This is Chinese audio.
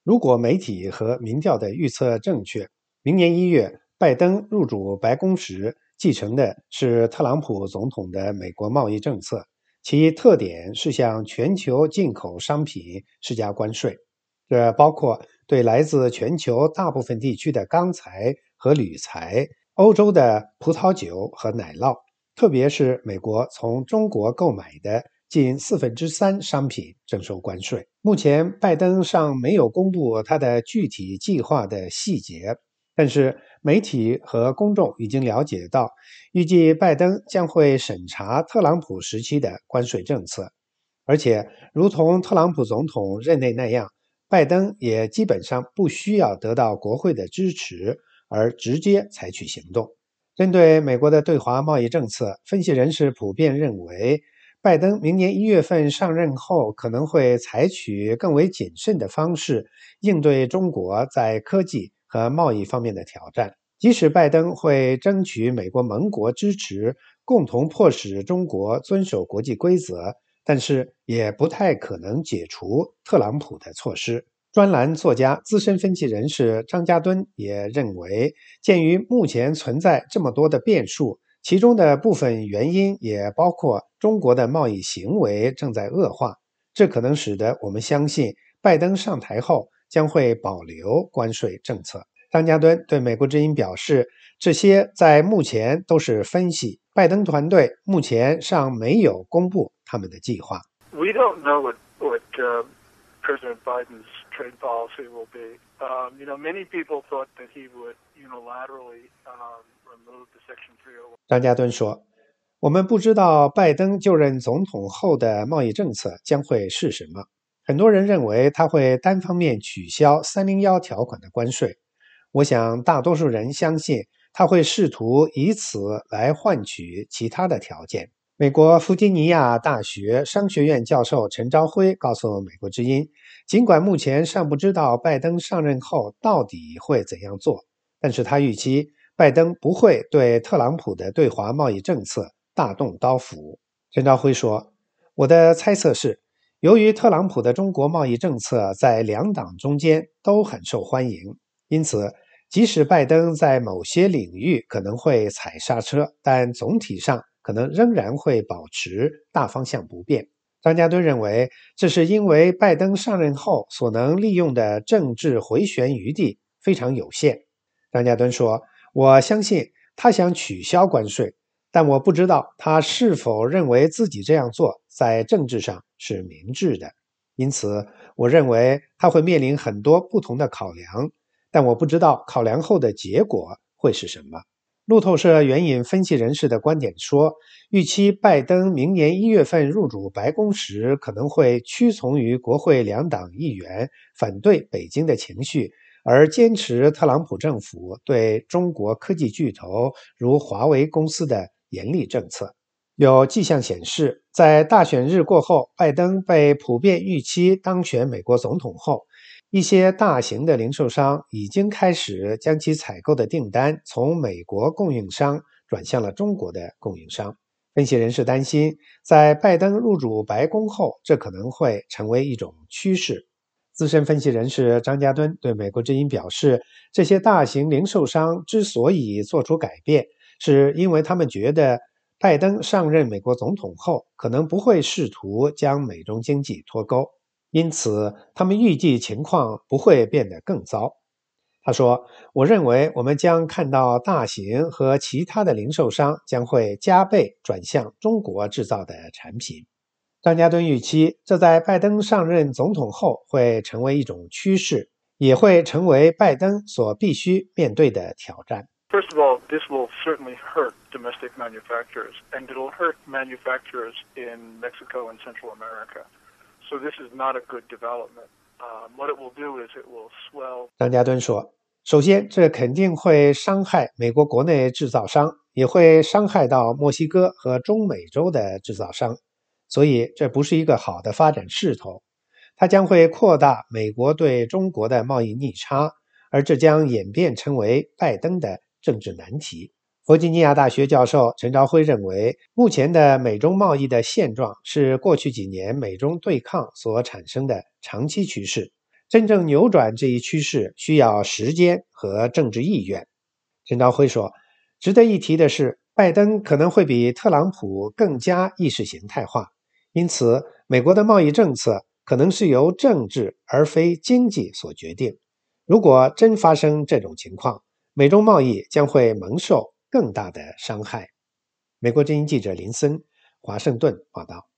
如果媒体和民调的预测正确，明年1月拜登入主白宫时，继承的是特朗普总统的美国贸易政策，其特点是向全球进口商品施加关税，这包括对来自全球大部分地区的钢材和铝材、欧洲的葡萄酒和奶酪，特别是美国从中国购买的近3%商品征收关税。目前，拜登尚没有公布他的具体计划的细节，但是媒体和公众已经了解到，预计拜登将会审查特朗普时期的关税政策，而且如同特朗普总统任内那样，拜登也基本上不需要得到国会的支持，而直接采取行动。针对美国的对华贸易政策，分析人士普遍认为，拜登明年1月份上任后，可能会采取更为谨慎的方式应对中国在科技和贸易方面的挑战。即使拜登会争取美国盟国支持，共同迫使中国遵守国际规则，但是也不太可能解除特朗普的措施。专栏作家、资深分析人士张家敦也认为，鉴于目前存在这么多的变数，其中的部分原因也包括中国的贸易行为正在恶化，这可能使得我们相信拜登上台后将会保留关税政策。张家敦对美国之音表示，这些在目前都是分析，拜登团队目前尚没有公布他们的计划。 We don't know what President Biden's trade policy will be. Many people thought that he would unilaterally remove the Section 301. 张家敦说，我们不知道拜登就任总统后的贸易政策将会是什么。很多人认为他会单方面取消301条款的关税。我想大多数人相信他会试图以此来换取其他的条件。美国弗吉尼亚大学商学院教授陈朝辉告诉美国之音，尽管目前尚不知道拜登上任后到底会怎样做，但是他预期拜登不会对特朗普的对华贸易政策大动刀斧。陈朝辉说，我的猜测是，由于特朗普的中国贸易政策在两党中间都很受欢迎，因此即使拜登在某些领域可能会踩刹车，但总体上可能仍然会保持大方向不变。张家敦认为，这是因为拜登上任后所能利用的政治回旋余地非常有限。张家敦说，我相信他想取消关税，但我不知道他是否认为自己这样做在政治上是明智的。因此，我认为他会面临很多不同的考量，但我不知道考量后的结果会是什么。路透社援引分析人士的观点说，预期拜登明年1月份入主白宫时，可能会屈从于国会两党议员反对北京的情绪，而坚持特朗普政府对中国科技巨头如华为公司的严厉政策。有迹象显示，在大选日过后，拜登被普遍预期当选美国总统后，一些大型的零售商已经开始将其采购的订单从美国供应商转向了中国的供应商。分析人士担心，在拜登入主白宫后，这可能会成为一种趋势。资深分析人士张家敦对美国之音表示，这些大型零售商之所以做出改变，是因为他们觉得拜登上任美国总统后，可能不会试图将美中经济脱钩，因此他们预计情况不会变得更糟。他说，我认为我们将看到大型和其他的零售商将会加倍转向中国制造的产品。张家敦预期，这在拜登上任总统后会成为一种趋势，也会成为拜登所必须面对的挑战。 First of all, this will certainly hurt domestic manufacturers, and it'll hurt manufacturers in Mexico and Central America. So this is not a good development. What it will do is it will swell. 张家敦说，首先，这肯定会伤害美国国内制造商，也会伤害到墨西哥和中美洲的制造商，所以这不是一个好的发展势头。它将会扩大美国对中国的贸易逆差，而这将演变成为拜登的政治难题。弗吉尼亚大学教授陈朝辉认为，目前的美中贸易的现状是过去几年美中对抗所产生的长期趋势。 真正扭转这一趋势需要时间和政治意愿。陈朝辉说，值得一提的是，拜登可能会比特朗普更加意识形态化，因此美国的贸易政策可能是由政治而非经济所决定。如果真发生这种情况，美中贸易将会蒙受更大的伤害。美国之音记者林森，华盛顿报道。